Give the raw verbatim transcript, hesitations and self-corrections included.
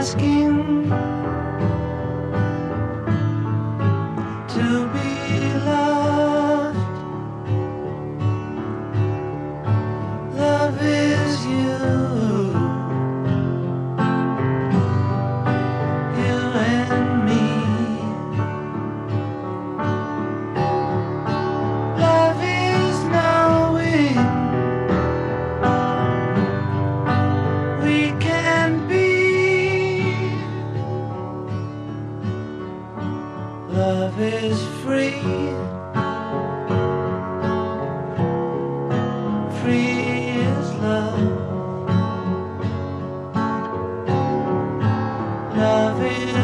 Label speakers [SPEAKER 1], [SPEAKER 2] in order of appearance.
[SPEAKER 1] asking to be loved. Love is you, you and me. Love is knowing we can be. Love is free, free is love. Love is